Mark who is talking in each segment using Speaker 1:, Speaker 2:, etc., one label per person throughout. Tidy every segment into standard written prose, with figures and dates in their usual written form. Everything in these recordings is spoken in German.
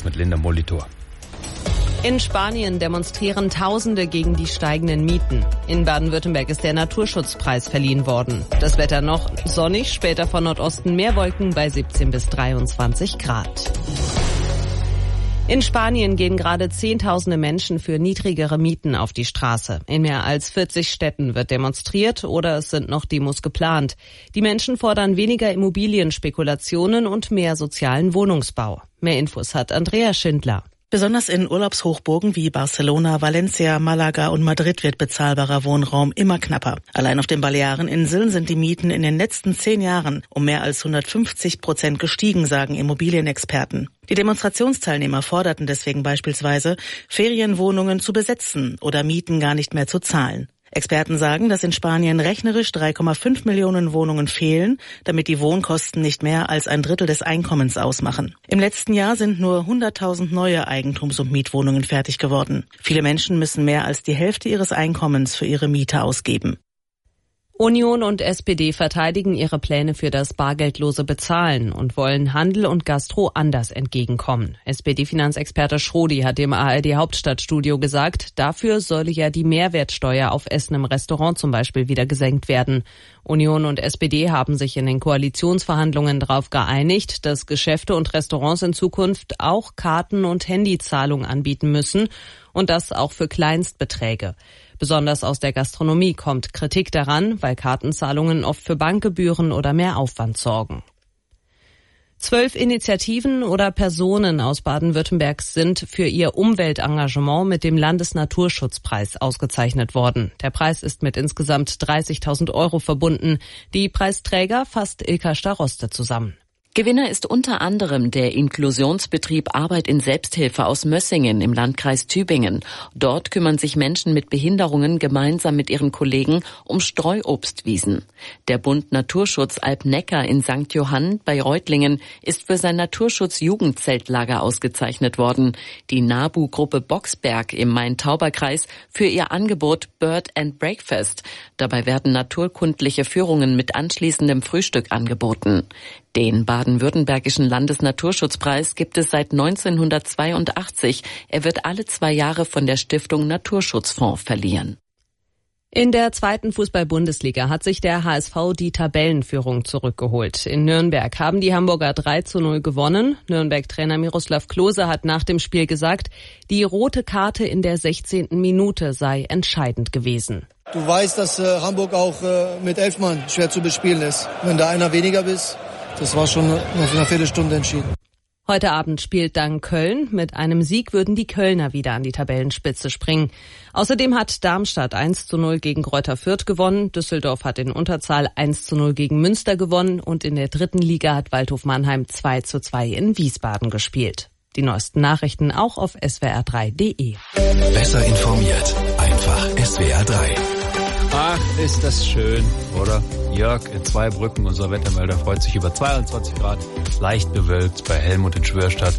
Speaker 1: mit Linda Molitor.
Speaker 2: In Spanien demonstrieren Tausende gegen die steigenden Mieten. In Baden-Württemberg ist der Naturschutzpreis verliehen worden. Das Wetter noch sonnig, später von Nordosten mehr Wolken bei 17 bis 23 Grad. In Spanien gehen gerade Zehntausende Menschen für niedrigere Mieten auf die Straße. In mehr als 40 Städten wird demonstriert oder es sind noch Demos geplant. Die Menschen fordern weniger Immobilienspekulationen und mehr sozialen Wohnungsbau. Mehr Infos hat Andrea Schindler.
Speaker 3: Besonders in Urlaubshochburgen wie Barcelona, Valencia, Malaga und Madrid wird bezahlbarer Wohnraum immer knapper. Allein auf den Baleareninseln sind die Mieten in den letzten 10 Jahren um mehr als 150% gestiegen, sagen Immobilienexperten. Die Demonstrationsteilnehmer forderten deswegen beispielsweise, Ferienwohnungen zu besetzen oder Mieten gar nicht mehr zu zahlen. Experten sagen, dass in Spanien rechnerisch 3,5 Millionen Wohnungen fehlen, damit die Wohnkosten nicht mehr als ein Drittel des Einkommens ausmachen. Im letzten Jahr sind nur 100.000 neue Eigentums- und Mietwohnungen fertig geworden. Viele Menschen müssen mehr als die Hälfte ihres Einkommens für ihre Miete ausgeben.
Speaker 2: Union und SPD verteidigen ihre Pläne für das bargeldlose Bezahlen und wollen Handel und Gastro anders entgegenkommen. SPD-Finanzexperte Schrodi hat dem ARD-Hauptstadtstudio gesagt, dafür solle ja die Mehrwertsteuer auf Essen im Restaurant zum Beispiel wieder gesenkt werden. Union und SPD haben sich in den Koalitionsverhandlungen darauf geeinigt, dass Geschäfte und Restaurants in Zukunft auch Karten- und Handyzahlungen anbieten müssen und das auch für Kleinstbeträge. Besonders aus der Gastronomie kommt Kritik daran, weil Kartenzahlungen oft für Bankgebühren oder mehr Aufwand sorgen. 12 Initiativen oder Personen aus Baden-Württemberg sind für ihr Umweltengagement mit dem Landesnaturschutzpreis ausgezeichnet worden. Der Preis ist mit insgesamt 30.000 € verbunden. Die Preisträger fasst Ilka Staroste zusammen.
Speaker 4: Gewinner ist unter anderem der Inklusionsbetrieb Arbeit in Selbsthilfe aus Mössingen im Landkreis Tübingen. Dort kümmern sich Menschen mit Behinderungen gemeinsam mit ihren Kollegen um Streuobstwiesen. Der Bund Naturschutz Alb-Neckar in St. Johann bei Reutlingen ist für sein Naturschutz-Jugendzeltlager ausgezeichnet worden. Die NABU-Gruppe Boxberg im Main-Tauber-Kreis für ihr Angebot Bird and Breakfast. Dabei werden naturkundliche Führungen mit anschließendem Frühstück angeboten. Den baden-württembergischen Landesnaturschutzpreis gibt es seit 1982. Er wird alle 2 Jahre von der Stiftung Naturschutzfonds verliehen.
Speaker 2: In der 2. Fußball-Bundesliga hat sich der HSV die Tabellenführung zurückgeholt. In Nürnberg haben die Hamburger 3:0 gewonnen. Nürnberg-Trainer Miroslav Klose hat nach dem Spiel gesagt, die rote Karte in der 16. Minute sei entscheidend gewesen.
Speaker 5: Du weißt, dass Hamburg auch mit 11 Mann schwer zu bespielen ist. Wenn da einer weniger bist, das war schon nach einer Viertelstunde entschieden.
Speaker 2: Heute Abend spielt dann Köln. Mit einem Sieg würden die Kölner wieder an die Tabellenspitze springen. Außerdem hat Darmstadt 1:0 gegen Greuther Fürth gewonnen. Düsseldorf hat in Unterzahl 1:0 gegen Münster gewonnen. Und in der 3. Liga hat Waldhof Mannheim 2:2 in Wiesbaden gespielt. Die neuesten Nachrichten auch auf swr3.de.
Speaker 6: Besser informiert. Einfach SWR3.
Speaker 1: Ach, ist das schön, oder? Jörg in Zweibrücken, unser Wettermelder, freut sich über 22 Grad, leicht bewölkt, bei Helmut in Schwörstadt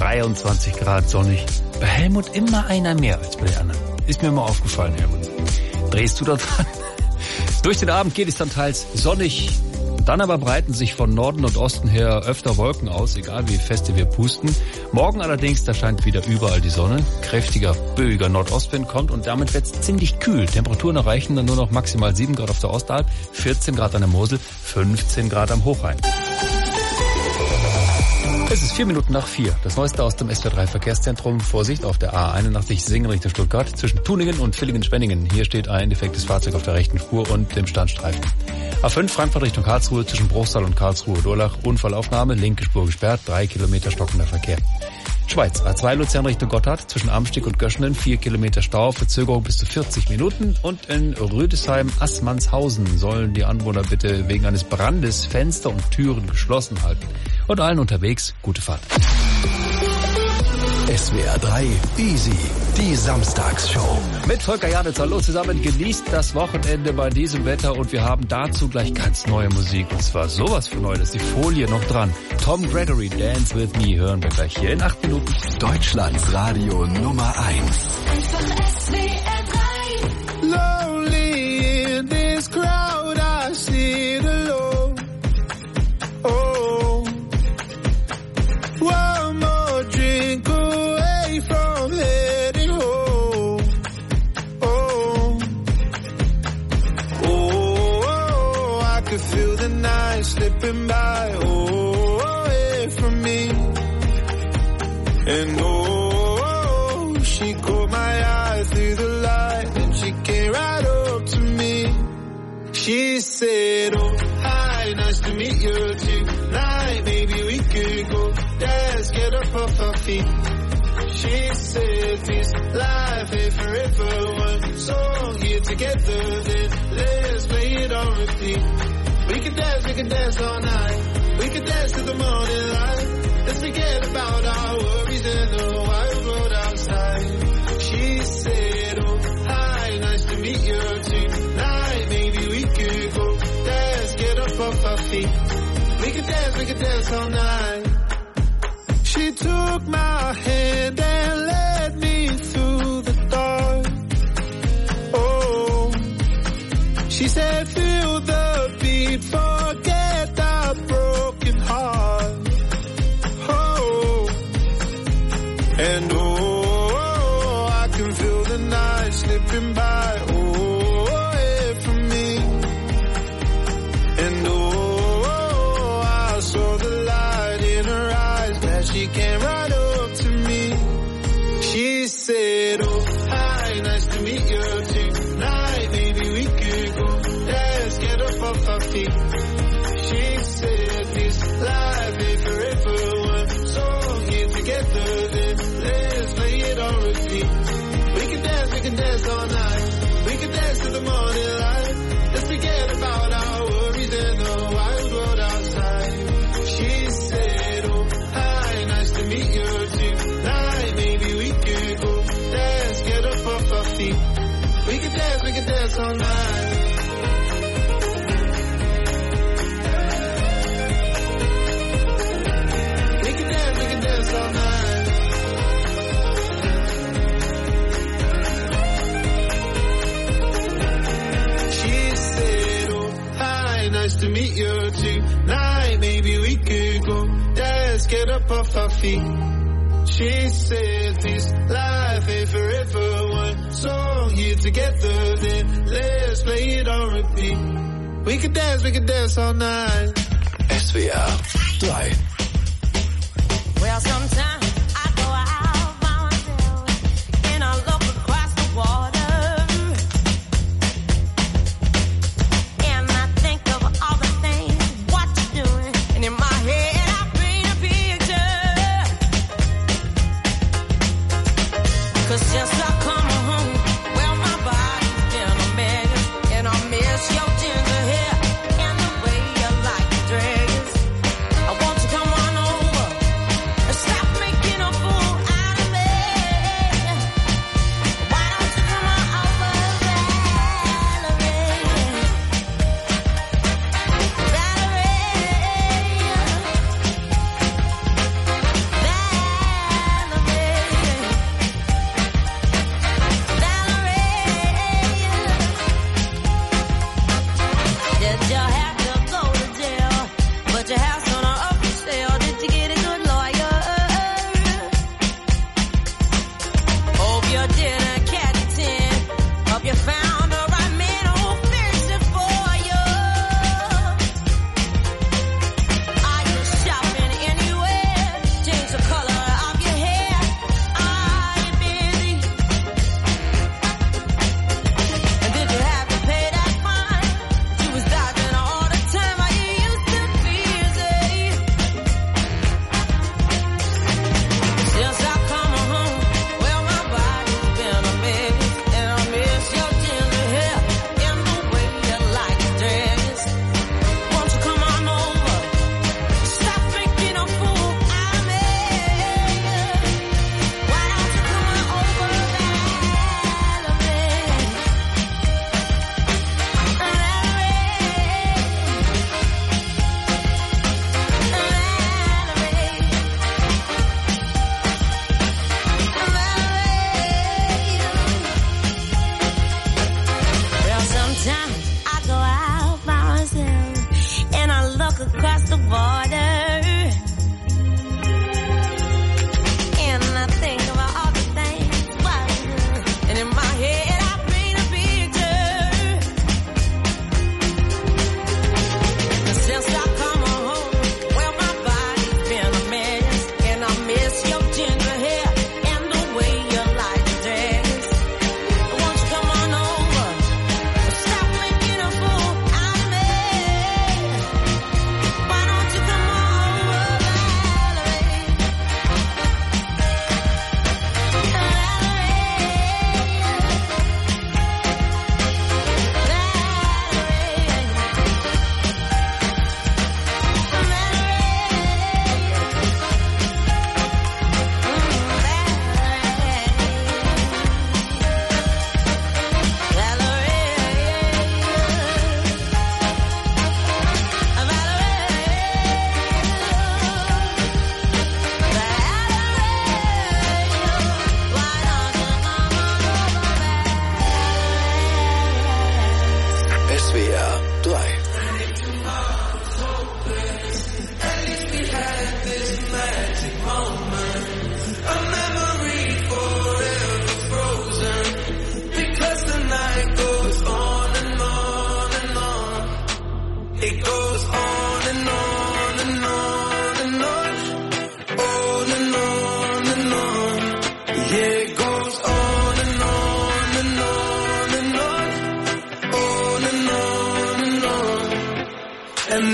Speaker 1: 23 Grad sonnig. Bei Helmut immer einer mehr als bei den anderen. Ist mir mal aufgefallen, Helmut. Drehst du da dran? Durch den Abend geht es dann teils sonnig. Dann aber breiten sich von Norden und Osten her öfter Wolken aus, egal wie feste wir pusten. Morgen allerdings, da scheint wieder überall die Sonne. Kräftiger, böiger Nordostwind kommt und damit wird es ziemlich kühl. Temperaturen erreichen dann nur noch maximal 7 Grad auf der Ostalb, 14 Grad an der Mosel, 15 Grad am Hochrhein. Es ist 4:04. Das Neueste aus dem SWR3 Verkehrszentrum. Vorsicht auf der A81 Singen Richtung Stuttgart zwischen Tuningen und Villingen-Schwenningen. Hier steht ein defektes Fahrzeug auf der rechten Spur und dem Standstreifen. A5 Frankfurt Richtung Karlsruhe zwischen Bruchsal und Karlsruhe-Durlach. Unfallaufnahme, linke Spur gesperrt, 3 Kilometer stockender Verkehr. Schweiz, A2 Luzern Richtung Gotthard zwischen Amstieg und Göschenen, 4 Kilometer Stau, Verzögerung bis zu 40 Minuten. Und in Rüdesheim-Assmannshausen sollen die Anwohner bitte wegen eines Brandes Fenster und Türen geschlossen halten. Und allen unterwegs gute Fahrt.
Speaker 6: SWR3 Easy, die Samstagsshow.
Speaker 1: Mit Volker Janitz, hallo zusammen, genießt das Wochenende bei diesem Wetter und wir haben dazu gleich ganz neue Musik. Und zwar sowas von neu, da ist die Folie noch dran. Tom Gregory, Dance With Me, hören wir gleich hier in 8 Minuten.
Speaker 6: Deutschlands Radio Nummer 1.
Speaker 7: Lonely in this crowd, I sit alone. Oh, one more drink. And oh, she caught my eye through the light, and she came right up to me. She said, oh, hi, nice to meet you tonight. Maybe we could go dance, get up off our feet. She said, this life ain't forever. One song here together, then let's play it on repeat. We can dance all night. We can dance to the morning light. Let's forget about our worries and the wild road outside. She said, oh, hi, nice to meet you tonight. Maybe we could go dance, get up off our feet. We can dance all night. She took my hand and led me through the dark. Oh, she said, feel the beat, forget the broken heart. Oh, and oh, I can feel the night slipping by. Oh, away from me. And oh, I saw the light in her eyes. She came right up to me. She said, oh, hi, nice to meet you tonight. Maybe we could go dance, get up off our feet. She said, this life ain't forever. One song here together, then let's play it on repeat. We can dance all night. We can dance to the morning light. Let's forget about our worries and the wild world outside. She said, oh, nice to meet you tonight. Maybe we could go dance, get up off our feet. We can dance all night. We can dance all night. She said, oh, hi, nice to meet you tonight. Maybe we could go dance, get up off our feet. She said, this life ain't forever. One song here together, then let's play it on repeat. We can dance all night.
Speaker 6: SWR 3.
Speaker 8: Well, sometimes I go out by myself and I look across the water, and I think of all the things what you're doing, and in my head I paint a picture. 'Cause since I come home, well, my body's been a mess, and I miss your ginger hair and the way you like your dress. I want you to come on over and stop me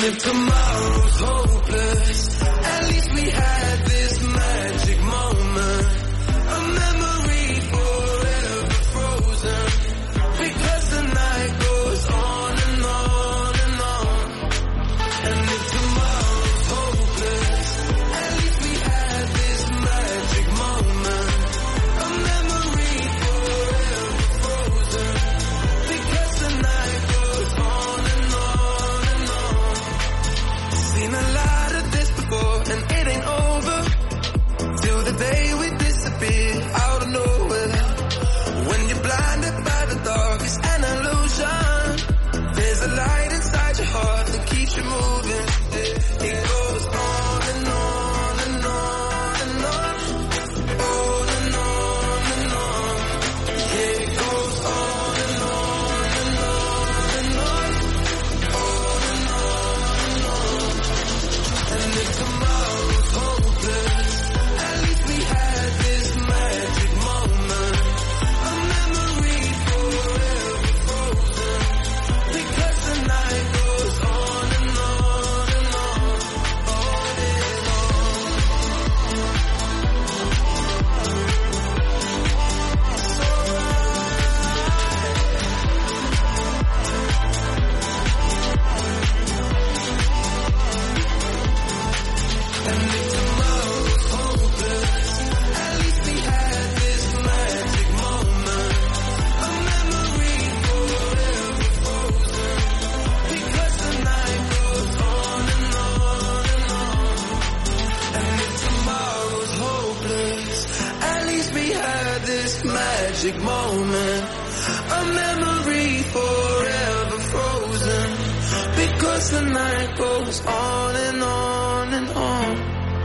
Speaker 7: if tomorrow's hopeless, at least we had this magic moment, a memory forever frozen, because the night goes on and on and on. And if tomorrow's hopeless, at least we had this magic moment, a memory forever frozen, because the night goes on and on and on. Seen a lot of this before, and it ain't over till the day we disappear out of nowhere. When you're blinded by the dark, it's an illusion. There's a light inside your heart that keeps you moving. It goes on and on and on and on, on and on and on. Yeah, it goes on and on and on and on, on and on. And if tomorrow's hopeless, at least we had this magic moment, a memory forever frozen, because the night goes on and on and on, on and on. And if tomorrow's hopeless, at least we had this magic moment, a memory forever frozen, because the night goes on and on and on. And if tomorrow's hopeless, at least we had this magic moment, a memory forever frozen, because the night goes on and on and on.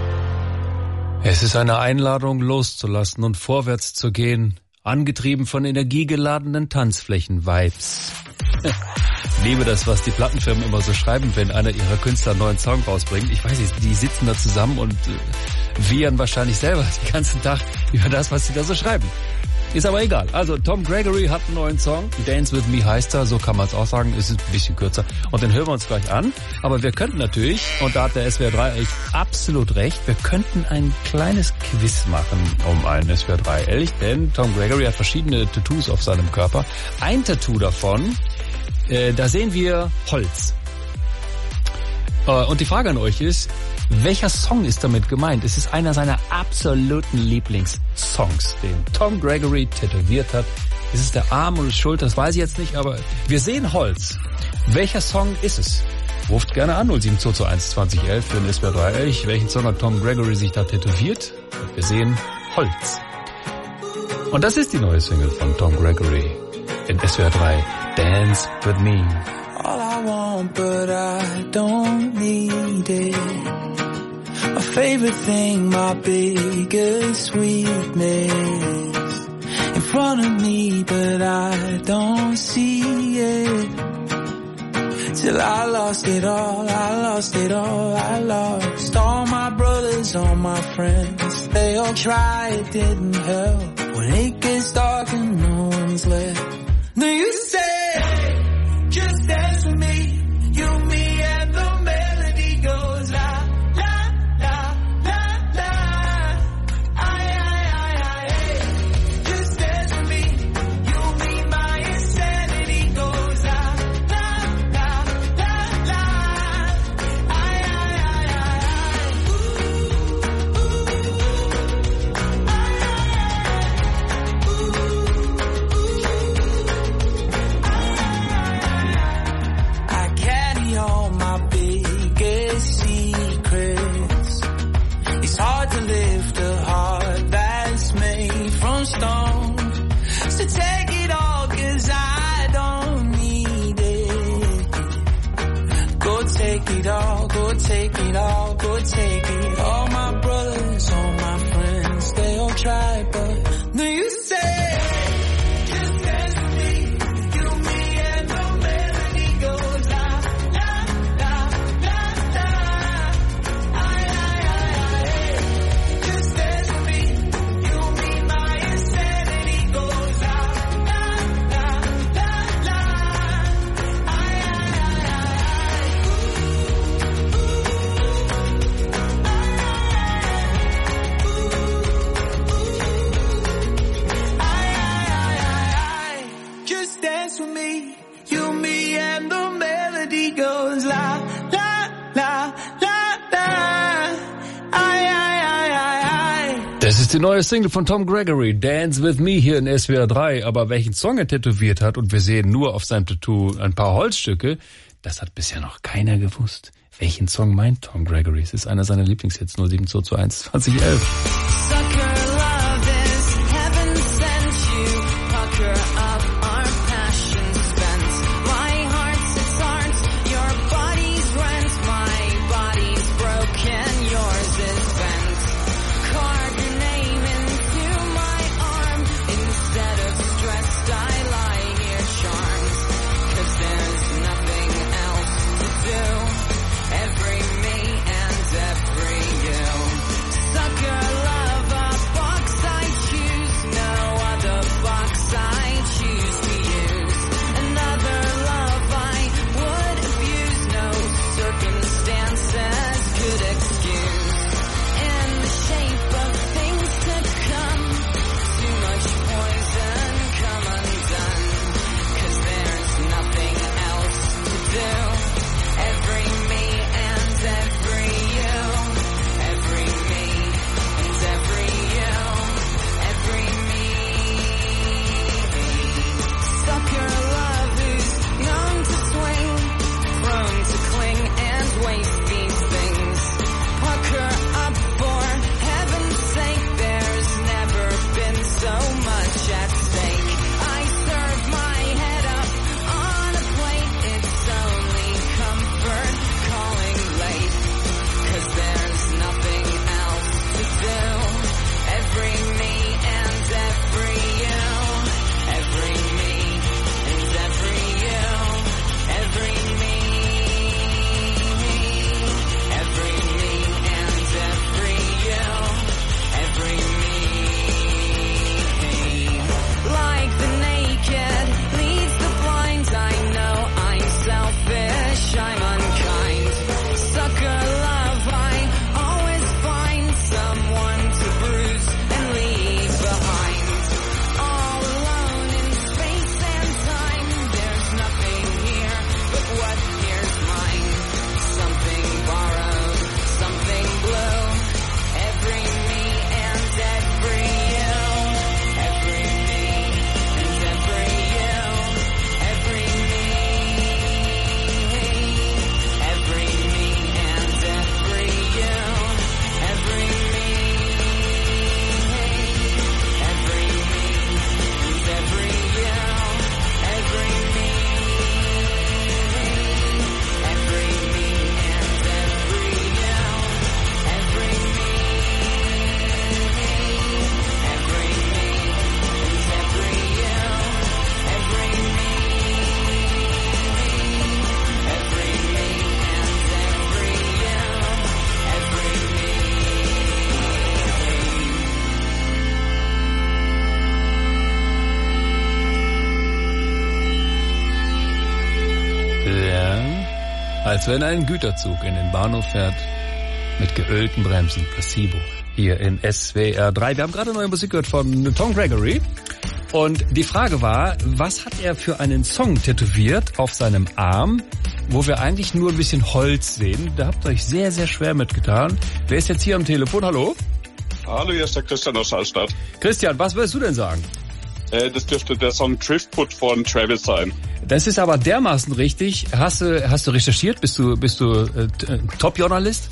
Speaker 1: Es ist eine Einladung, loszulassen und vorwärts zu gehen, angetrieben von energiegeladenen Tanzflächen-Vibes. Liebe das, was die Plattenfirmen immer so schreiben, wenn einer ihrer Künstler einen neuen Song rausbringt. Ich weiß nicht, die sitzen da zusammen und wiehern wahrscheinlich selber den ganzen Tag über das, was sie da so schreiben. Ist aber egal. Also Tom Gregory hat einen neuen Song. Dance With Me heißt er, so kann man es auch sagen. Es ist ein bisschen kürzer. Und den hören wir uns gleich an. Aber wir könnten natürlich, und da hat der SWR 3 echt absolut recht, wir könnten ein kleines Quiz machen um einen SWR 3 Elch. Denn Tom Gregory hat verschiedene Tattoos auf seinem Körper. Ein Tattoo davon, da sehen wir Holz. Und die Frage an euch ist, welcher Song ist damit gemeint? Es ist einer seiner absoluten Lieblingssongs, den Tom Gregory tätowiert hat. Ist es der Arm oder die Schulter? Das weiß ich jetzt nicht, aber wir sehen Holz. Welcher Song ist es? Ruft gerne an 07221 2011 für den SWR 3 Elch. Welchen Song hat Tom Gregory sich da tätowiert? Und wir sehen Holz. Und das ist die neue Single von Tom Gregory in SWR 3 Dance With Me.
Speaker 7: All I want, but I don't need it. My favorite thing, my biggest weakness. In front of me, but I don't see it. Till I lost it all, I lost it all, I lost all my brothers, all my friends. They all tried, it didn't help. When it gets dark and no one's left. Now you say, just dance with me. You, me, and the melody goes la, la, la, la, la. Ay. Just dance with me. You, me, my insanity goes la, la, la, la, la. Ay. I carry all my biggest secrets. It's hard to lift a heart that's made from stone. So take it all, 'cause I don't need it. Go take it all, go take it all, go take it. All my brothers, all my friends, they all try, but no, you say, just dance with me. You, me, and the melody goes la, la, la, la, la. Ay. Just dance with me. You, me, my insanity goes la, la, la, la, la. Ay.
Speaker 1: ist die neue Single von Tom Gregory, Dance With Me, hier in SWR 3. Aber welchen Song er tätowiert hat, und wir sehen nur auf seinem Tattoo ein paar Holzstücke, das hat bisher noch keiner gewusst. Welchen Song meint Tom Gregory? Es ist einer seiner Lieblingshits, 07221 2011. Als wenn ein Güterzug in den Bahnhof fährt mit geölten Bremsen. Placebo hier in SWR 3. Wir haben gerade neue Musik gehört von Tom Gregory. Und die Frage war, was hat er für einen Song tätowiert auf seinem Arm, wo wir eigentlich nur ein bisschen Holz sehen? Da habt ihr euch sehr, sehr schwer mitgetan. Wer ist jetzt hier am Telefon? Hallo?
Speaker 9: Hallo, hier ist der Christian aus Hallstatt.
Speaker 1: Christian, was würdest du denn sagen?
Speaker 9: Das dürfte der Song Driftwood von Travis sein.
Speaker 1: Das ist aber dermaßen richtig. Hast du recherchiert? Bist du Top-Journalist?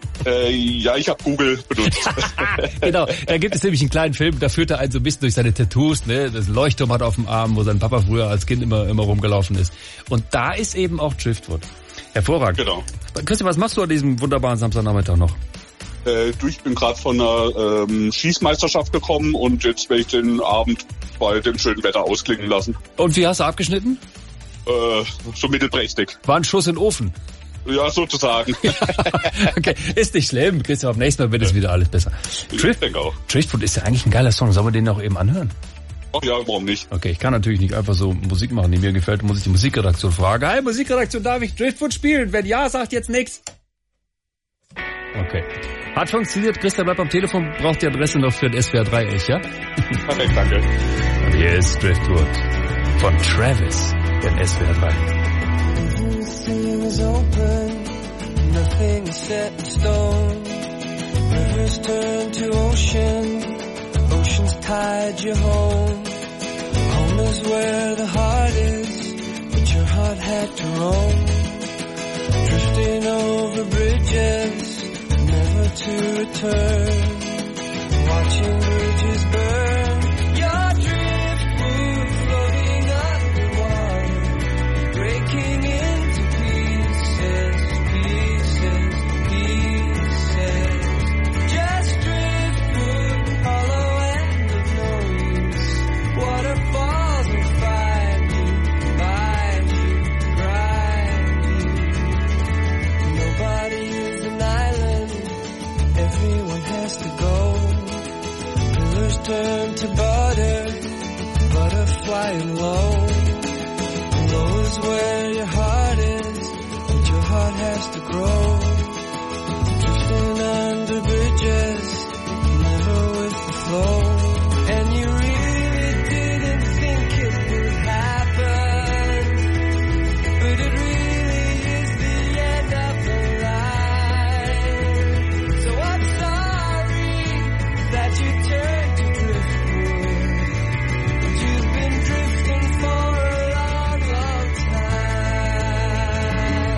Speaker 9: Ja, ich habe Google benutzt.
Speaker 1: Genau, da gibt es nämlich einen kleinen Film, da führt er einen so ein bisschen durch seine Tattoos, ne? Das Leuchtturm hat auf dem Arm, wo sein Papa früher als Kind immer rumgelaufen ist. Und da ist eben auch Driftwood. Hervorragend.
Speaker 9: Genau.
Speaker 1: Christian, was machst du an diesem wunderbaren Samstagnachmittag noch?
Speaker 9: Ich bin gerade von einer Schießmeisterschaft gekommen und jetzt werde ich den Abend bei dem schönen Wetter ausklingen lassen.
Speaker 1: Und wie hast du abgeschnitten?
Speaker 9: So mittelprächtig.
Speaker 1: War ein Schuss in den Ofen?
Speaker 9: Ja, sozusagen.
Speaker 1: Okay, ist nicht schlimm. Christian, beim nächsten Mal wird es wieder alles besser.
Speaker 9: Ich denke auch.
Speaker 1: Driftwood ist ja eigentlich ein geiler Song. Sollen wir den auch eben anhören?
Speaker 9: Ach ja, warum nicht?
Speaker 1: Okay, ich kann natürlich nicht einfach so Musik machen, die mir gefällt. Muss ich die Musikredaktion fragen. Hey, Musikredaktion, darf ich Driftwood spielen? Wenn ja, sagt jetzt nichts. Okay. Hat funktioniert. Christian bleibt am Telefon. Braucht die Adresse noch für den SWR 3 echt, ja?
Speaker 9: Perfekt, danke.
Speaker 1: Und hier ist Driftwood von Travis, den SWR 3.
Speaker 10: Everything is open, nothing is set in stone. Rivers turn to ocean, hide your home. Home is where the heart is, but your heart had to roam. Drifting over bridges, never to return. Watching bridges burn. Your driftwood floating underwater, breaking into pieces, pieces, pieces. Just driftwood, hollow and of no use. Waterfalls will find you, grind you. Nobody is an island, everyone has to go. Pillars turn to butter, butterflying low. Low is where your heart is, but your heart has to grow. Drifting under bridges, never with the flow. And you really didn't think it would happen, but it really is the end of the line. So I'm sorry that you turned to driftwood, but you've been drifting for a long, long time.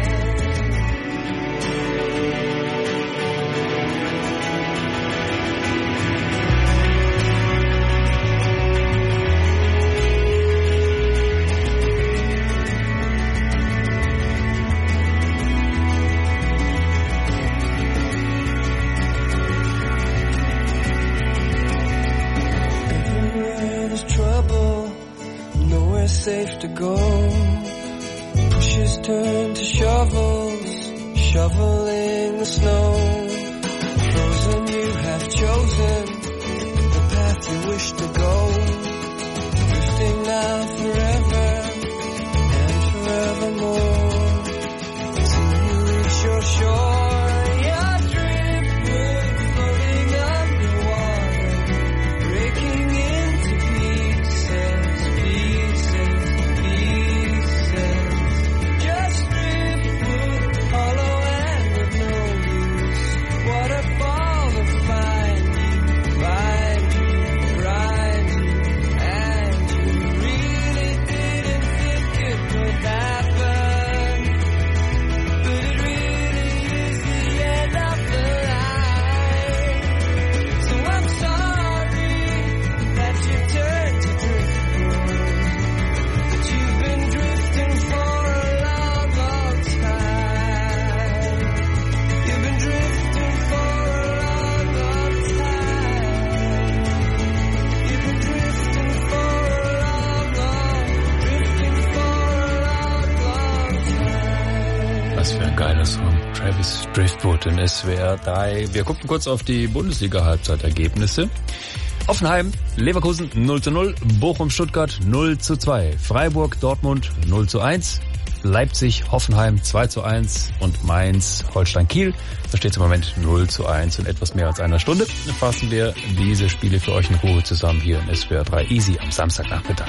Speaker 10: Everywhere there's trouble, nowhere safe to go. Pushes turn to shovels, shoveling the snow. Frozen, you have chosen the path you wish to go. Drifting now forever and forevermore, till you reach your shore. Your driftwood floating underwater, breaking into pieces, pieces, pieces. Just driftwood, hollow and of no use. Waterfall will find you, grind you, and you really didn't think it would happen, but it really is the end of the line. So I'm sorry that you turned to driftwood, but you've been drifting for a long, long time. You've been drifting for a long, long time. You've been drifting for a long, time.
Speaker 1: Was für ein geiler Song. Travis Driftwood in SWR 3. Wir gucken kurz auf die Bundesliga-Halbzeitergebnisse. Offenheim, Leverkusen 0:0, Bochum, Stuttgart 0:2, Freiburg, Dortmund 0:1, Leipzig, Hoffenheim 2:1 und Mainz, Holstein, Kiel. Da steht es im Moment 0:1 in etwas mehr als einer Stunde. Dann fassen wir diese Spiele für euch in Ruhe zusammen hier in SWR 3 Easy am Samstagnachmittag.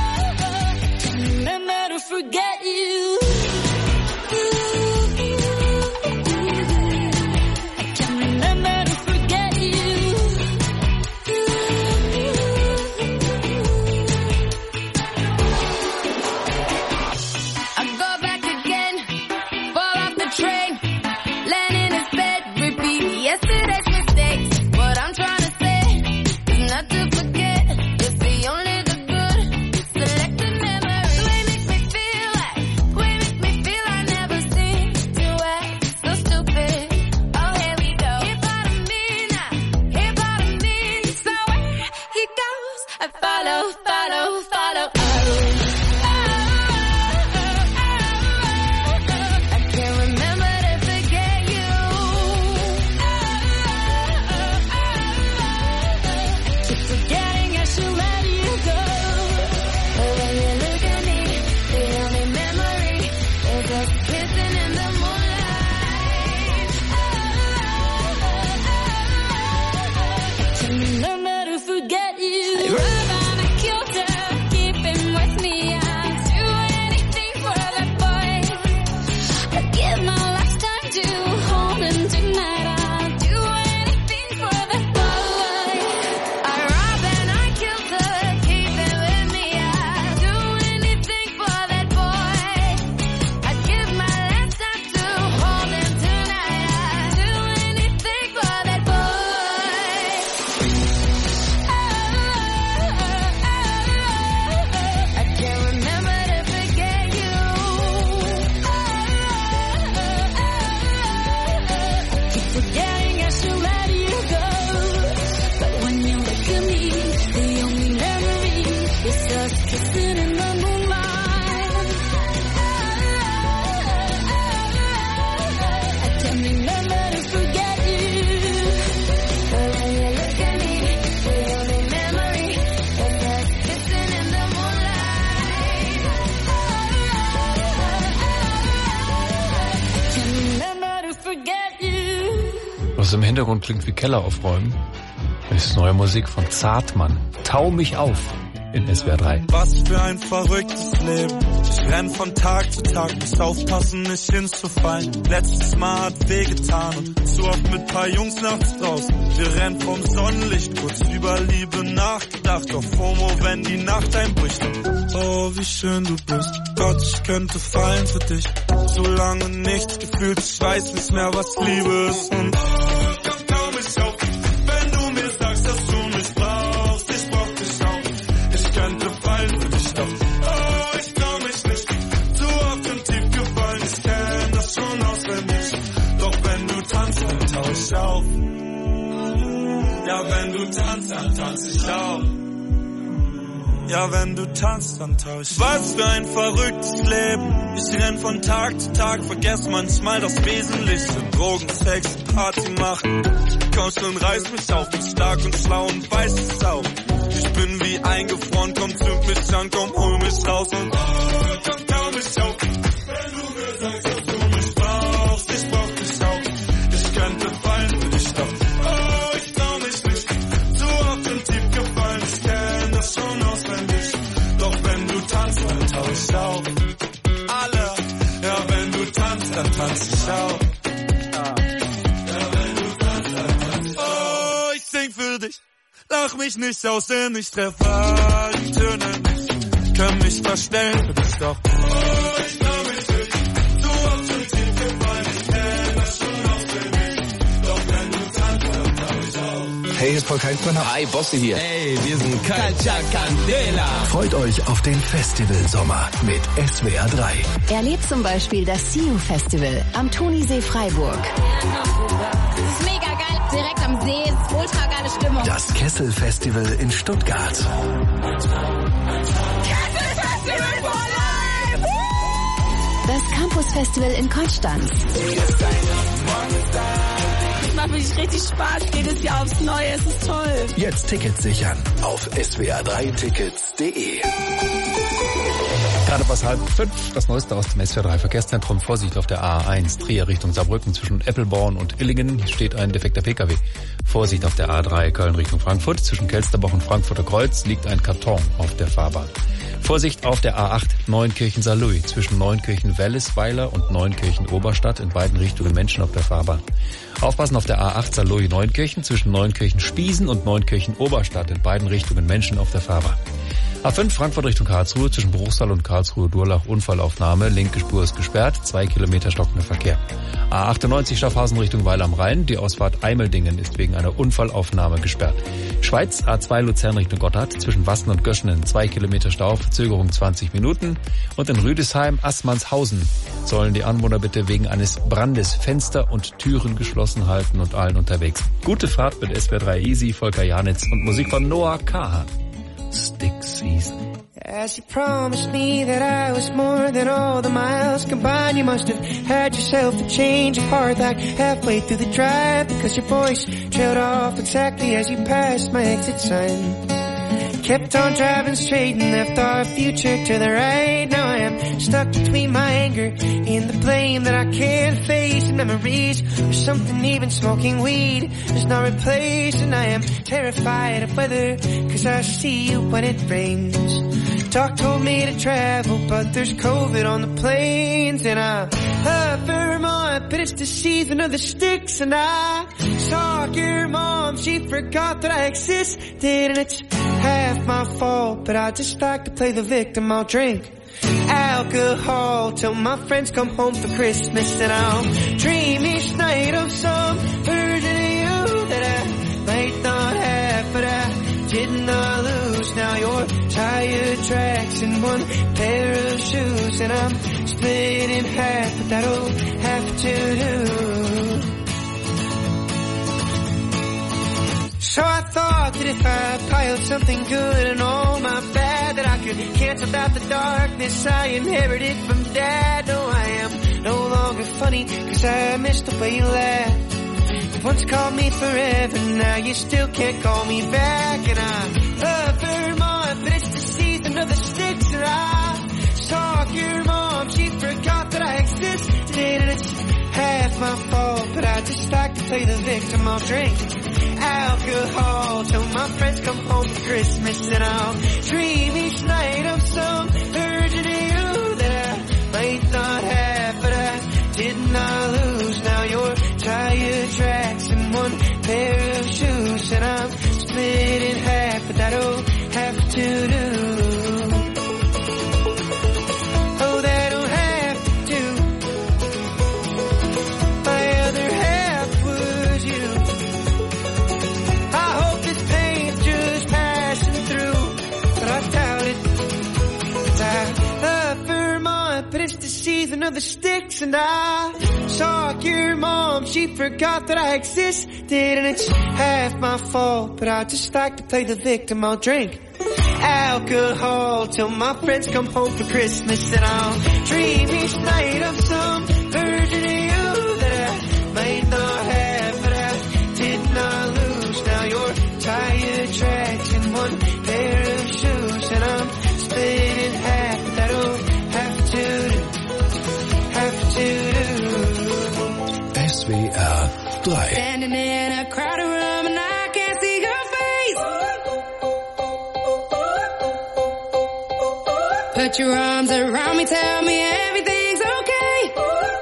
Speaker 8: Forget you. forget you.
Speaker 1: Was im Hintergrund klingt wie Keller aufräumen, ist neue Musik von Zartmann. Tau mich auf in SWR 3.
Speaker 10: Was für ein verrücktes Leben. Ich renn von Tag zu Tag, muss aufpassen, nicht hinzufallen. Letztes Mal hat wehgetan und zu oft mit paar Jungs nachts draußen. Wir rennen vom Sonnenlicht, kurz über Liebe nachgedacht. Auf FOMO, wenn die Nacht einbricht. Oh, wie schön du bist. Gott, ich könnte fallen für dich. So lange nichts gefühlt, ich weiß nicht mehr, was Liebe ist. Und komm, tau mich auf, wenn du mir sagst, dass du mich brauchst. Ich brauch dich auch. Ich könnte fallen für dich, doch oh, ich trau mich nicht. Zu oft im Tief gefallen, ich kenn das schon auswendig. Doch wenn du tanzt, dann tau ich auf. Ja, wenn du tanzt, dann tanz ich auch. Ja, wenn du tanzt, dann tau ich. Was für ein verrücktes Leben. Ich renn von Tag zu Tag, vergess manchmal das Wesentliche. Drogen, Sex, Party machen. Komm schon, reiß mich auf, bin stark und schlau und weiß es auch. Ich bin wie eingefroren, komm, zünd mich an, komm, hol mich raus und komm, tau mich auf. Wenn du mir sagst, dass du mich brauchst, ich brauch dich auch. Ich könnte fallen für dich, doch oh, ich trau mich nicht. Zu oft im Tief gefallen, ich kenn das schon auswendig. Doch wenn du tanzt, dann tau ich auf. Alle, ja, wenn du tanzt, dann tanz ich auch. Oh, ich sing für dich. Lach mich nicht aus, denn ich treffe die Töne nicht. Können mich verstellen für dich, doch oh, ich trau mich nicht. Du hast schon tief gefallen, ich kenn das schon auswendig. Doch wenn du tanzt, dann tau ich auf.
Speaker 6: Hey, hier ist Paul Kalkbrenner.
Speaker 11: Hi, Bosse hier.
Speaker 6: Hey, wir sind
Speaker 11: Calcia Candela.
Speaker 6: Freut euch auf den Festivalsommer mit SWR 3.
Speaker 12: Erlebt zum Beispiel das See You Festival am Thunisee Freiburg.
Speaker 13: Das ist mega geil, direkt am See, ist ultra geile Stimmung.
Speaker 6: Das Kessel Festival in Stuttgart.
Speaker 13: Kessel Festival for life!
Speaker 12: Das Campus Festival in Konstanz.
Speaker 14: Es macht wirklich richtig Spaß, jedes Jahr aufs Neue, es ist toll.
Speaker 6: Jetzt Tickets sichern auf swr3tickets.de.
Speaker 1: Gerade was 4:30, das Neueste aus dem SWR 3 Verkehrszentrum. Vorsicht auf der A1 Trier Richtung Saarbrücken zwischen Eppelborn und Illingen. Hier steht ein defekter Pkw. Vorsicht auf der A3 Köln Richtung Frankfurt. Zwischen Kelsterbach und Frankfurter Kreuz liegt ein Karton auf der Fahrbahn. Vorsicht auf der A8 Neunkirchen-Saarlouis. Zwischen Neunkirchen-Wellesweiler und Neunkirchen-Oberstadt in beiden Richtungen Menschen auf der Fahrbahn. Aufpassen auf der A8 Saarlouis-Neunkirchen. Zwischen Neunkirchen-Spiesen und Neunkirchen-Oberstadt in beiden Richtungen Menschen auf der Fahrbahn. A5 Frankfurt Richtung Karlsruhe zwischen Bruchsal und Karlsruhe-Durlach Unfallaufnahme. Linke Spur ist gesperrt, 2 Kilometer stockender Verkehr. A98 Schaffhausen Richtung Weil am Rhein. Die Ausfahrt Eimeldingen ist wegen einer Unfallaufnahme gesperrt. Schweiz A2 Luzern Richtung Gotthard zwischen Wassen und Göschenen 2 Kilometer Stau, Verzögerung 20 Minuten. Und in Rüdesheim Assmannshausen sollen die Anwohner bitte wegen eines Brandes Fenster und Türen geschlossen halten und allen unterwegs. Gute Fahrt mit SWR 3 Easy, Volker Janitz und Musik von Noah Kahan. Stick Season.
Speaker 15: As you promised me that I was more than all the miles combined, you must have had yourself a change of heart like halfway through the drive, because your voice trailed off exactly as you passed my exit sign. Kept on driving straight and left our future to the right. Now I am stuck between my anger and the blame that I can't face, and memories or something even smoking weed does not replace. And I am terrified of weather, cause I see you when it rains. Doc told me to travel, but there's COVID on the planes. And I love Vermont, but it's the season of the sticks. And I saw your mom, she forgot that I existed. And it's half my fault, but I just like to play the victim. I'll drink alcohol till my friends come home for Christmas. And I'll dream each night of some version of you that I might not have, but I did not lose. Now you're tire tracks and one pair of shoes, and I'm split in half, but that'll have to do. So I thought that if I piled something good and all my bad, that I could cancel out the darkness I inherited from Dad. No, I am no longer funny, cause I missed the way you laughed. You once called me forever, now you still can't call me back. And I love Vermont, but it's the season of the sticks. And I saw your mom, she forgot that I existed, and it's half my fault, but I just like to play the victim. I'll drink alcohol till my friends come home for Christmas, and I'll dream each night of some version of you that I might not have, but I did not lose. Now you're tire tracks and one pair of shoes, and I'm split in half, but that'll have to do. Oh, that'll have to do. My other half was you. I hope this pain's just passing through, but I doubt it. 'Cause I love Vermont, but it's the season of the sticks, and I saw your mom, she forgot that I existed, and it's half my fault, but I just like to play the victim. I'll drink alcohol till my friends come home for Christmas, and I'll dream each night of some version of you that I might not have, but I did not lose. Now you're tire tracks and one pair of shoes, and I'm split in half, but that'll have to do.
Speaker 6: SWR 3.
Speaker 10: Standing in a crowded room and I can't see your face. Put your arms around me, tell me everything's okay.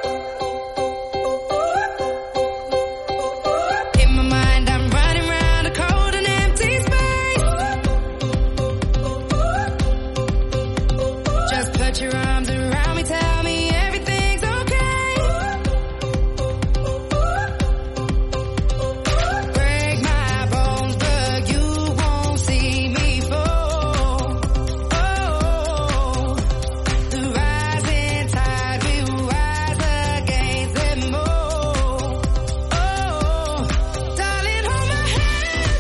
Speaker 10: In my mind I'm running round a cold and empty space. Just put your arms around me, tell me everything's okay. Break my bones, but you won't see me fall. Oh, the rising tide will rise against them all. Oh, darling, hold my hand.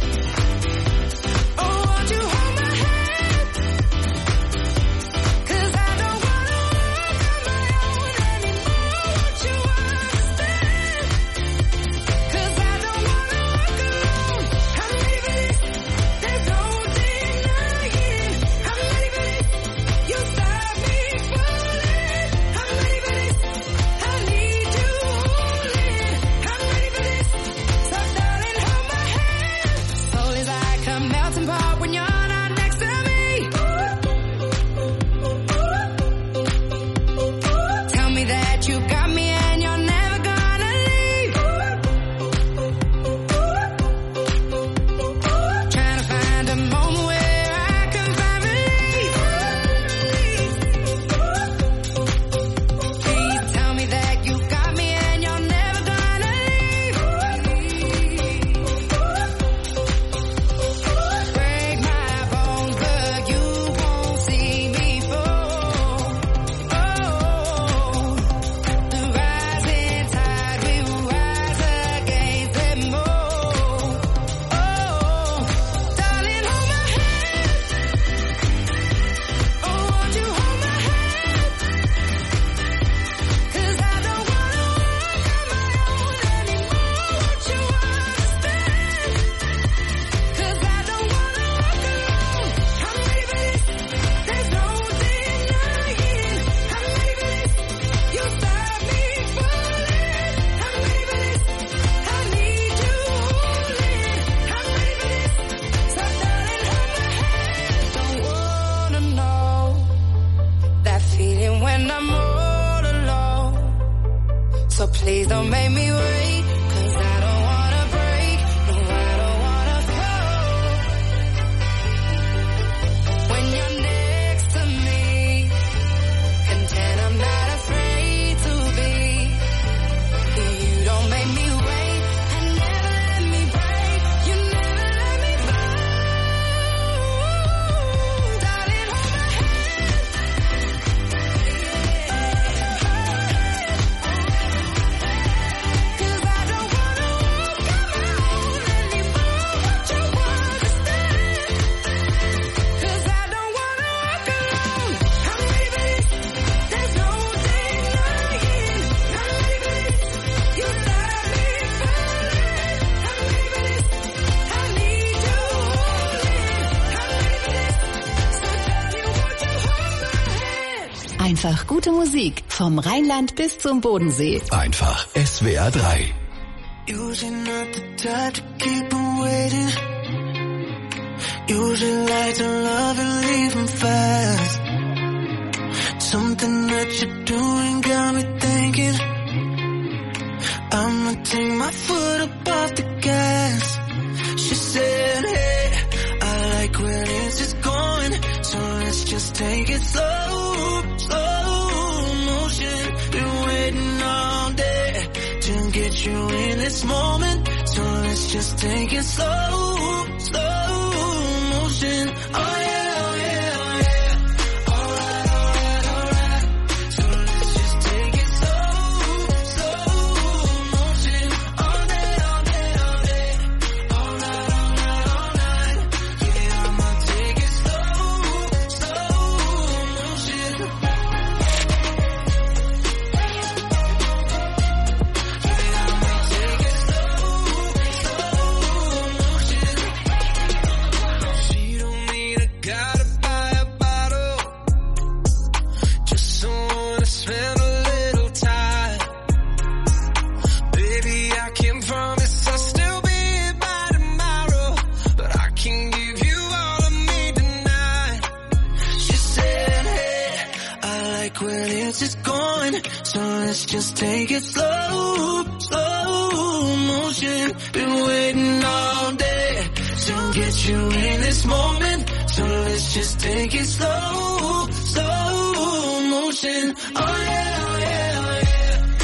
Speaker 10: Oh, won't you hold my hand? 'Cause I don't wanna walk on my own anymore. Won't you understand? 'Cause I don't wanna walk alone. I'm ready for this. There's no denying. I'm ready for this. You stop me falling. I'm ready for this. I need you holding. I'm ready for this. So darling, hold my hand. Soul is like a melting pot when you're not next to me. Tell me that you got me and you're never gonna leave. Trying to find a moment where I can find relief. Please tell me that you got me and you're never gonna leave. Break my bones, but you won't see me fall. Oh, the rising tide will rise against them all. Oh, darling, hold my hand. Oh, won't you hold my hand? 'Cause I don't wanna walk on my own anymore. Won't you understand? 'Cause I don't wanna walk alone. I'm ready for this. There's no denying. I'm ready for this. You stop me falling. I'm ready for this. I need you holding. I'm ready for this. So darling, hold my hand. Don't wanna know that feeling when I'm all alone. So please don't make me wait, 'cause I don't wanna break. No, I don't wanna fall. When you're next to me, content I'm not afraid to be. You don't make me wait and never let me break. You never let me fall. Darling, hold my hand. 'Cause I
Speaker 12: Einfach gute Musik. Vom Rheinland bis zum Bodensee.
Speaker 6: Einfach SWR 3.
Speaker 10: Usually not the type to keep 'em waiting. Usually like to love and leave 'em fast. Something that you're doing got me thinking I'ma take my foot up off the gas. She said, hey, I like where this is going, so let's just take it slow, slow motion. Been waiting all day to get you in this moment, so let's just take it slow, slow motion. Oh yeah, oh yeah, oh yeah. Just take it slow, slow motion. Been waiting all day to get you in this moment, so let's just take it slow, slow motion. Oh yeah, oh yeah, oh yeah.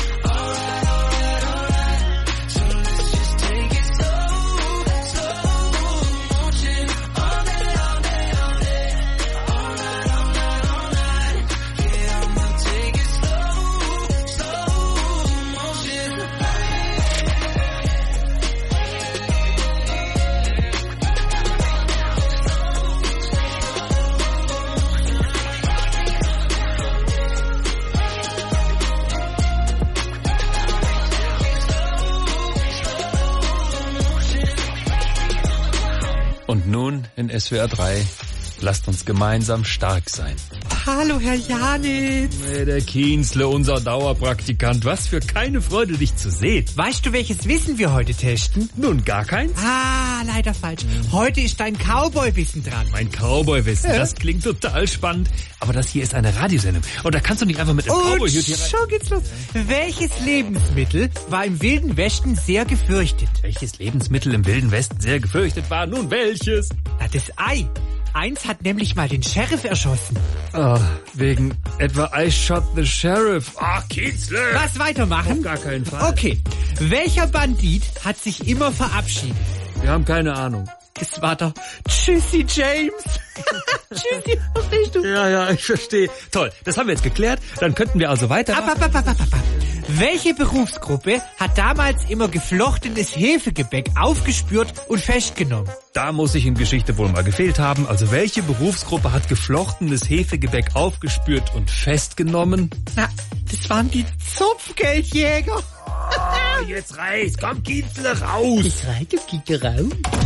Speaker 1: Und nun in SWR 3, lasst uns gemeinsam stark sein.
Speaker 11: Hallo, Herr Janitz.
Speaker 1: Hey, der Kienzle, unser Dauerpraktikant. Was für keine Freude, dich zu sehen.
Speaker 11: Weißt du, welches Wissen wir heute testen?
Speaker 1: Nun, gar keins?
Speaker 11: Ah, leider falsch. Heute ist dein Cowboy-Wissen dran.
Speaker 1: Mein Cowboy-Wissen, das klingt total spannend. Aber das hier ist eine Radiosendung. Und da kannst du nicht einfach mit einem Cowboy-Hut hier rein.
Speaker 11: Schon geht's los. Welches Lebensmittel war im Wilden Westen sehr gefürchtet?
Speaker 1: Welches Lebensmittel im Wilden Westen sehr gefürchtet war? Nun, welches?
Speaker 11: Na, das Ei. Eins hat nämlich mal den Sheriff erschossen.
Speaker 1: Oh, wegen etwa I shot the sheriff. Ah, Kienzle.
Speaker 11: Was weitermachen?
Speaker 1: Auf gar keinen Fall.
Speaker 11: Okay. Welcher Bandit hat sich immer verabschiedet?
Speaker 1: Wir haben keine Ahnung.
Speaker 11: Das war der Tschüssi James. Tschüssi, verstehst du?
Speaker 1: Ja, ich verstehe. Toll, das haben wir jetzt geklärt. Dann könnten wir also weiter...
Speaker 11: Welche Berufsgruppe hat damals immer geflochtenes Hefegebäck aufgespürt und festgenommen?
Speaker 1: Da muss ich in Geschichte wohl mal gefehlt haben. Also welche Berufsgruppe hat geflochtenes Hefegebäck aufgespürt und festgenommen?
Speaker 11: Na, das waren die Zupfgeldjäger.
Speaker 1: Oh, jetzt reicht's. Komm, Kienzle, raus.
Speaker 11: Ich reite, Kieke raus.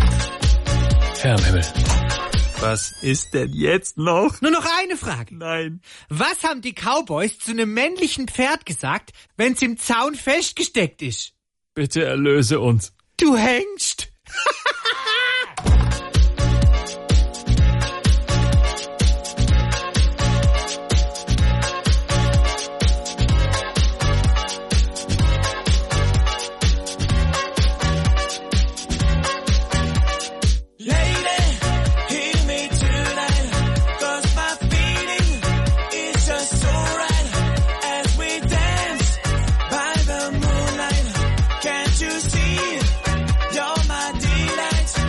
Speaker 1: Herr im Himmel. Was ist denn jetzt noch?
Speaker 11: Nur noch eine Frage.
Speaker 1: Nein.
Speaker 11: Was haben die Cowboys zu einem männlichen Pferd gesagt, wenn's im Zaun festgesteckt ist?
Speaker 1: Bitte erlöse uns.
Speaker 11: Du hängst.
Speaker 10: You're my delight.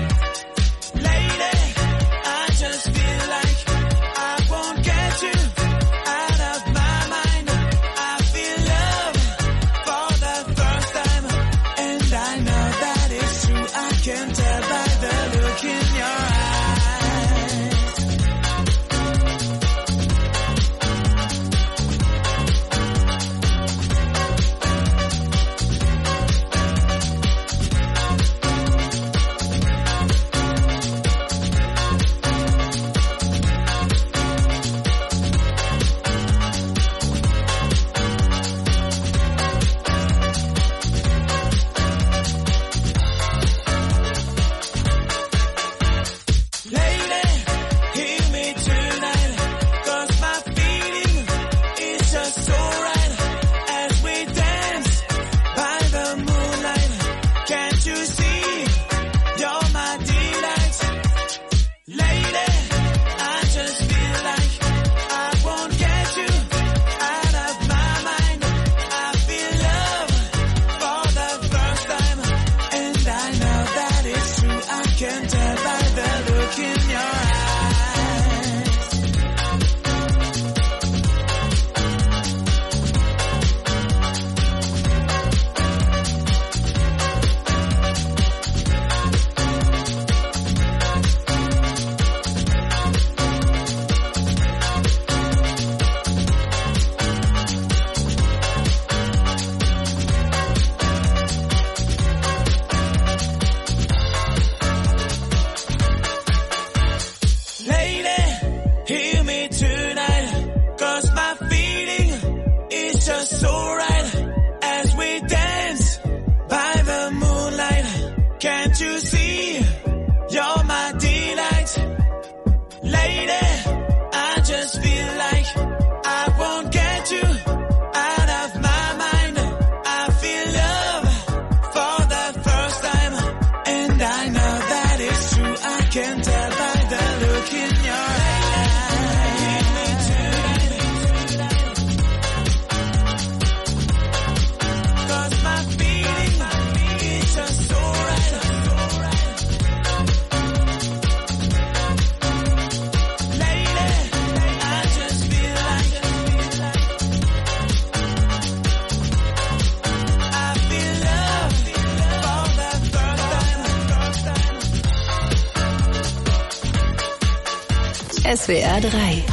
Speaker 12: SWR 3.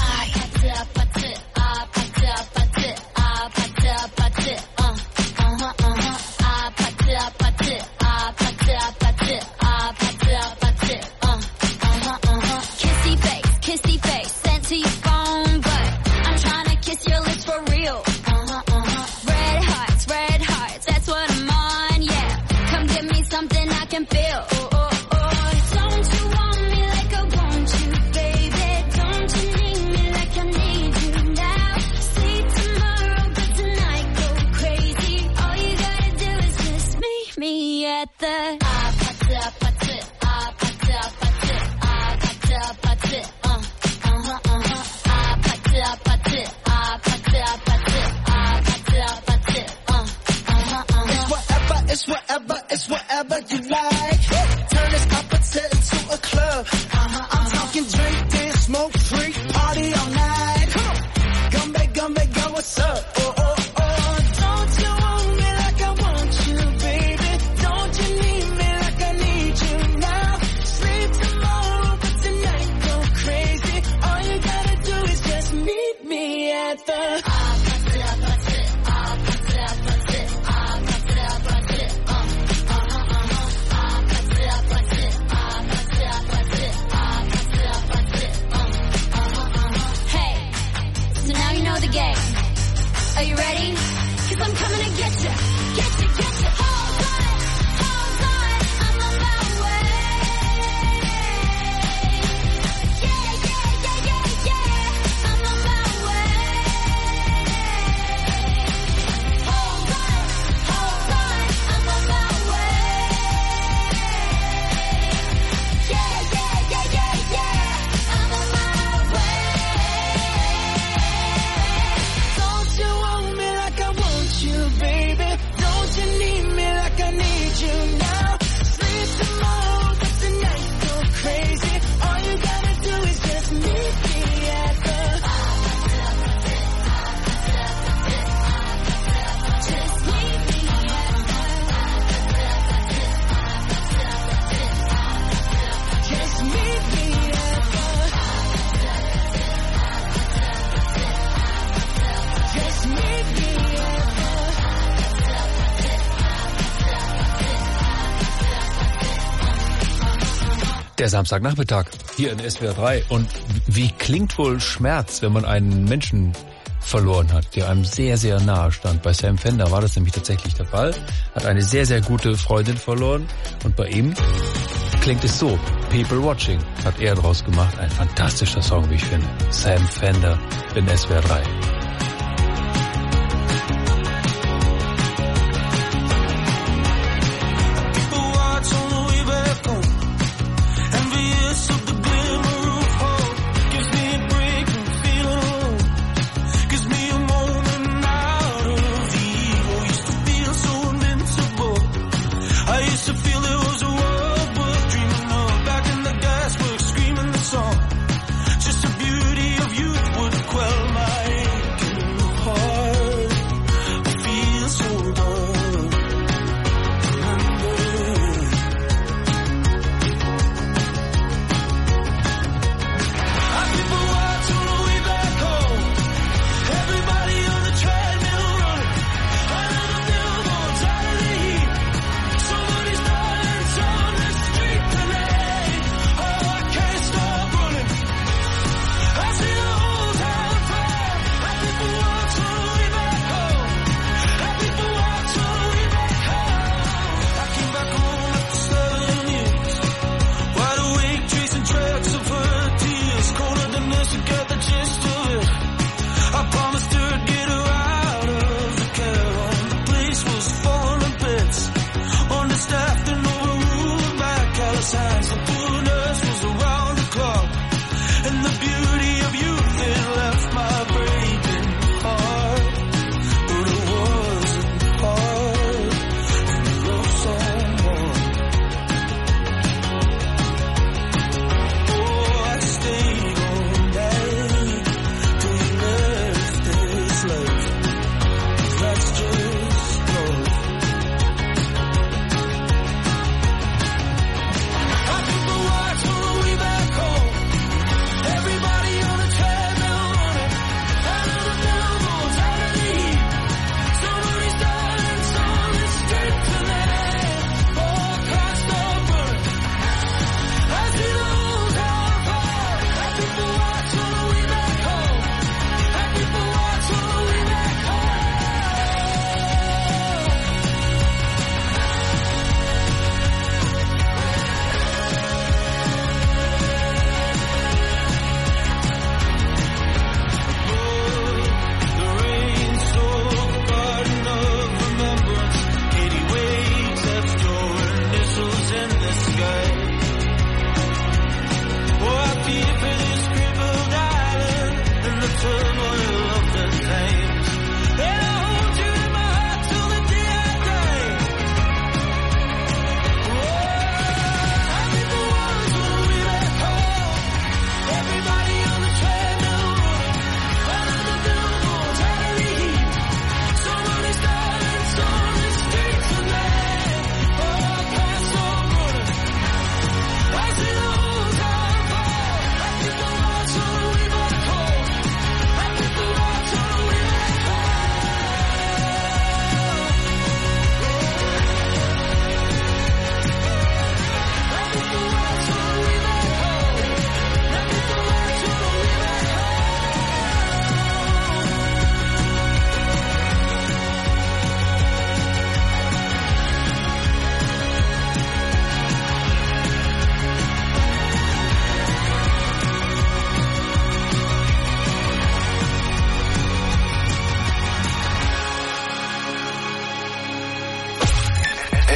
Speaker 16: It's whatever you like. Turn this opposite into a club. I'm talking drink, dance, smoke, free, party all night. Come on, gumbe, go, what's up? Oh, oh, oh. Don't you want me like I want you, baby? Don't you need me like I need you now? Sleep tomorrow, but tonight go crazy. All you gotta do is just meet me at the
Speaker 13: Are you ready? 'Cause I'm coming to get you. Get you. Hold on, I'm on my way. Yeah, I'm on my way. Hold on, I'm on my way. Yeah, I'm on my way. Don't you want me like I want you, baby? Don't you need me like I need you now? Sleep tomorrow, but tonight go crazy. All you gotta do is just meet me at the just meet me at the just meet me at the just meet me at
Speaker 1: Der Samstagnachmittag hier in SWR 3. Und wie klingt wohl Schmerz, wenn man einen Menschen verloren hat, der einem sehr, sehr nahe stand? Bei Sam Fender war das nämlich tatsächlich der Fall. Hat eine sehr, sehr gute Freundin verloren. Und bei ihm klingt es so. People Watching hat er draus gemacht. Ein fantastischer Song, wie ich finde. Sam Fender in SWR 3.
Speaker 7: Just the beauty of youth would quell my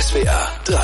Speaker 6: SWR 3.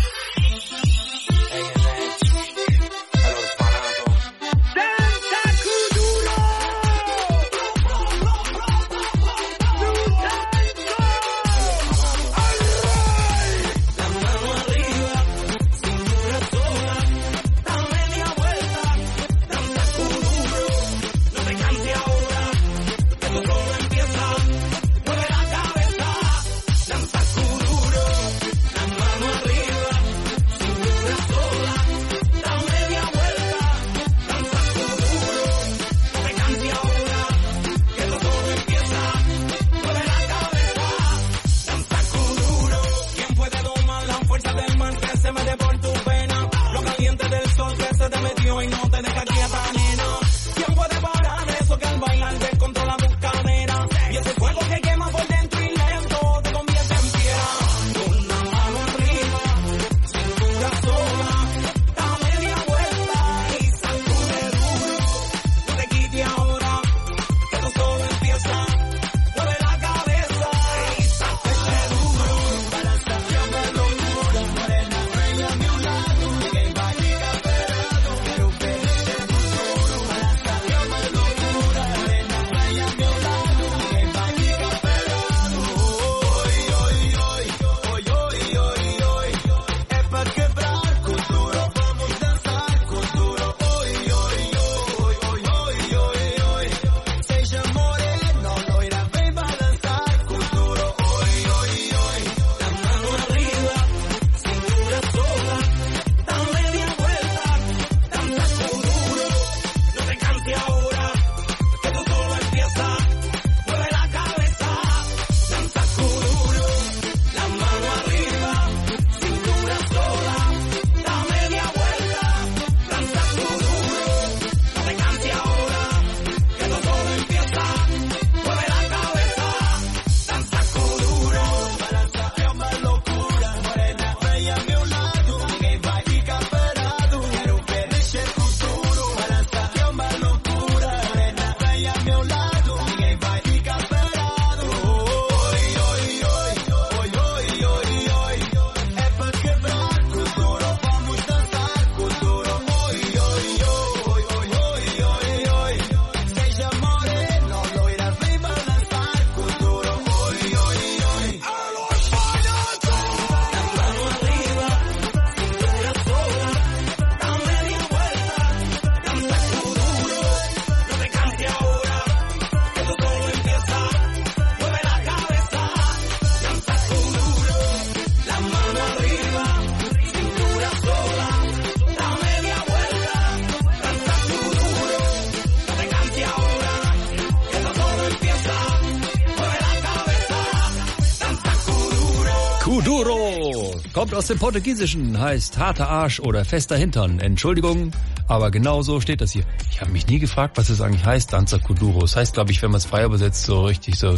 Speaker 1: Kuduro kommt aus dem Portugiesischen, heißt harter Arsch oder fester Hintern. Entschuldigung, aber genau so steht das hier. Ich habe mich nie gefragt, was es eigentlich heißt, Danza Kuduro. Das heißt, glaube ich, wenn man es frei übersetzt, so richtig so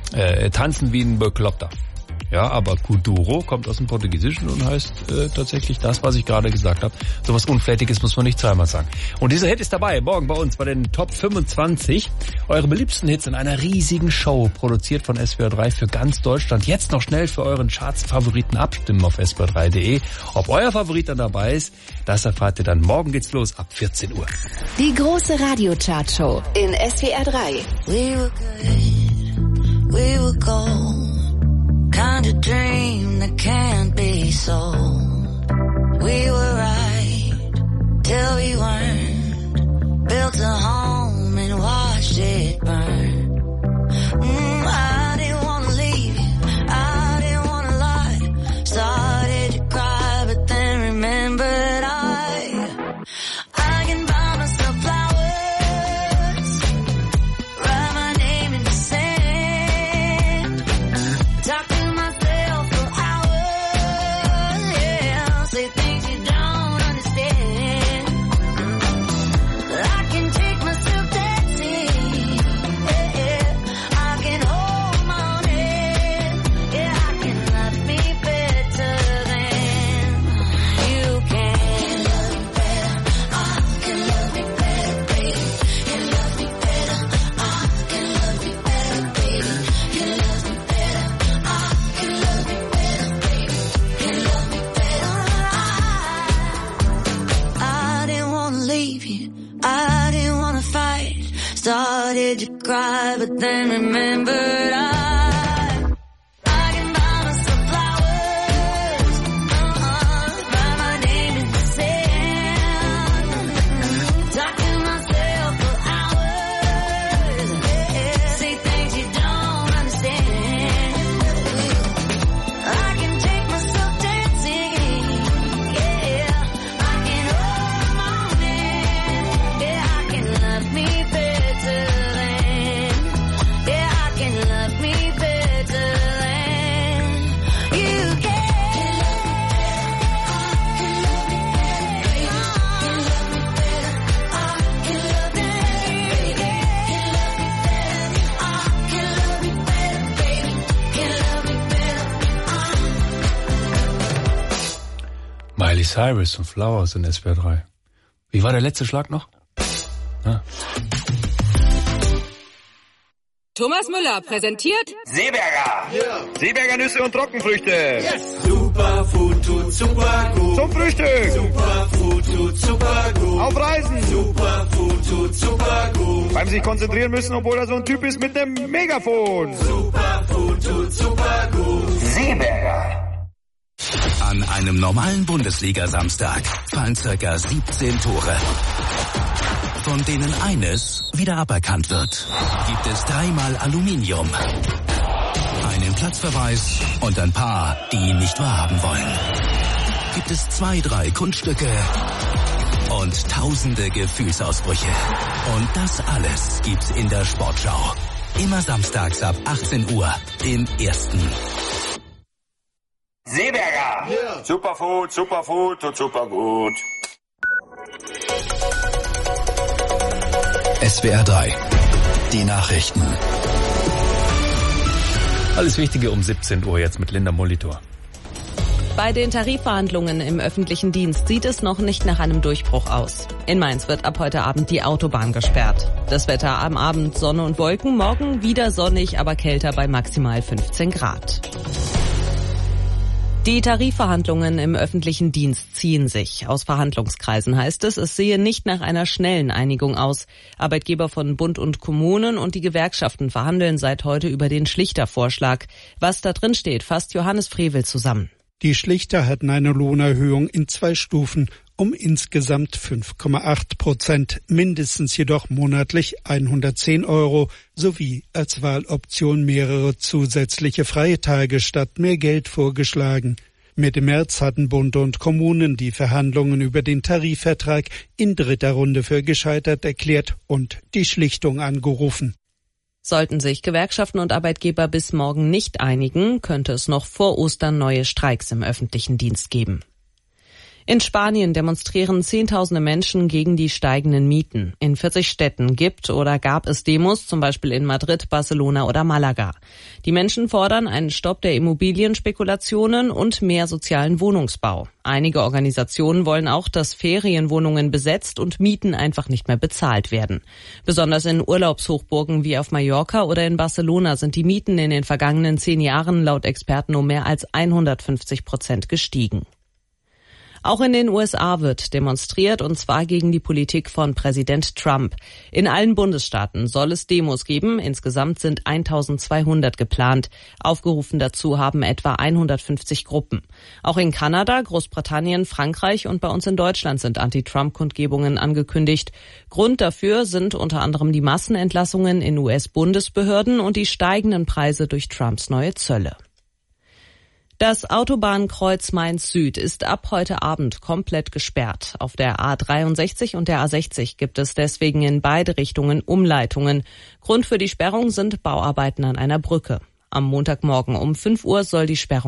Speaker 1: tanzen wie ein Bekloppter. Ja, aber Kuduro kommt aus dem Portugiesischen und heißt tatsächlich das, was ich gerade gesagt habe. So was Unflätiges muss man nicht zweimal sagen. Und dieser Hit ist dabei, morgen bei uns bei den Top 25. Eure beliebtesten Hits in einer riesigen Show, produziert von SWR 3 für ganz Deutschland. Jetzt noch schnell für euren Charts-Favoriten abstimmen auf swr3.de. Ob euer Favorit dann dabei ist, das erfahrt ihr dann. Morgen geht's los ab 14 Uhr.
Speaker 12: Die große Radio-Chart-Show in SWR 3.
Speaker 17: We were good, we were gold. Kind of dream that can't be sold. We were right till we weren't. Built a home and watched it burn. I didn't want to leave you, I didn't want to lie. Started to cry but then remembered I can buy myself flowers, write my name in the sand. cry, but then remembered I can buy myself flowers, write my name in the sand, talk to myself for hours, say things you don't understand. I can take myself dancing, yeah, I can hold a moment, yeah, I can love me better than, yeah, I can love me better than you can.
Speaker 1: Miley Cyrus und Flowers in SWR 3. Wie war der letzte Schlag noch? Ah.
Speaker 18: Thomas Müller präsentiert
Speaker 19: Seeberger. Yeah. Seeberger Nüsse und Trockenfrüchte.
Speaker 16: Yes. Superfood tut super gut.
Speaker 19: Zum Frühstück.
Speaker 16: Superfood tut super gut.
Speaker 19: Auf Reisen.
Speaker 16: Superfood tut super gut.
Speaker 19: Beim sich konzentrieren müssen, obwohl er so ein Typ ist mit dem Megafon.
Speaker 16: Superfood tut super gut.
Speaker 19: Seeberger.
Speaker 6: An einem normalen Bundesliga-Samstag fallen ca. 17 Tore. Von denen eines wieder aberkannt wird. Gibt es 3-mal Aluminium, einen Platzverweis und ein paar, die ihn nicht wahrhaben wollen. Gibt es 2, 3 Kunststücke und tausende Gefühlsausbrüche. Und das alles gibt's in der Sportschau. Immer samstags ab 18 Uhr im Ersten.
Speaker 19: Seeberger. Yeah. Superfood und super gut.
Speaker 6: SWR 3. Die Nachrichten.
Speaker 1: Alles Wichtige um 17 Uhr jetzt mit Linda Molitor.
Speaker 2: Bei den Tarifverhandlungen im öffentlichen Dienst sieht es noch nicht nach einem Durchbruch aus. In Mainz wird ab heute Abend die Autobahn gesperrt. Das Wetter am Abend Sonne und Wolken, morgen wieder sonnig, aber kälter bei maximal 15 Grad. Die Tarifverhandlungen im öffentlichen Dienst ziehen sich. Aus Verhandlungskreisen heißt es, es sehe nicht nach einer schnellen Einigung aus. Arbeitgeber von Bund und Kommunen und die Gewerkschaften verhandeln seit heute über den Schlichtervorschlag. Was da drin steht, fasst Johannes Frevel zusammen.
Speaker 20: Die Schlichter hatten eine Lohnerhöhung in 2 Stufen um insgesamt 5,8%, mindestens jedoch monatlich 110 € sowie als Wahloption mehrere zusätzliche freie Tage statt mehr Geld vorgeschlagen. Mitte März hatten Bund und Kommunen die Verhandlungen über den Tarifvertrag in 3. Runde für gescheitert erklärt und die Schlichtung angerufen.
Speaker 2: Sollten sich Gewerkschaften und Arbeitgeber bis morgen nicht einigen, könnte es noch vor Ostern neue Streiks im öffentlichen Dienst geben. In Spanien demonstrieren Zehntausende Menschen gegen die steigenden Mieten. In 40 Städten gibt oder gab es Demos, zum Beispiel in Madrid, Barcelona oder Malaga. Die Menschen fordern einen Stopp der Immobilienspekulationen und mehr sozialen Wohnungsbau. Einige Organisationen wollen auch, dass Ferienwohnungen besetzt und Mieten einfach nicht mehr bezahlt werden. Besonders in Urlaubshochburgen wie auf Mallorca oder in Barcelona sind die Mieten in den vergangenen 10 Jahren laut Experten um mehr als 150% gestiegen. Auch in den USA wird demonstriert, und zwar gegen die Politik von Präsident Trump. In allen Bundesstaaten soll es Demos geben. Insgesamt sind 1200 geplant. Aufgerufen dazu haben etwa 150 Gruppen. Auch in Kanada, Großbritannien, Frankreich und bei uns in Deutschland sind Anti-Trump-Kundgebungen angekündigt. Grund dafür sind unter anderem die Massenentlassungen in US-Bundesbehörden und die steigenden Preise durch Trumps neue Zölle. Das Autobahnkreuz Mainz-Süd ist ab heute Abend komplett gesperrt. Auf der A63 und der A60 gibt es deswegen in beide Richtungen Umleitungen. Grund für die Sperrung sind Bauarbeiten an einer Brücke. Am Montagmorgen um 5 Uhr soll die Sperrung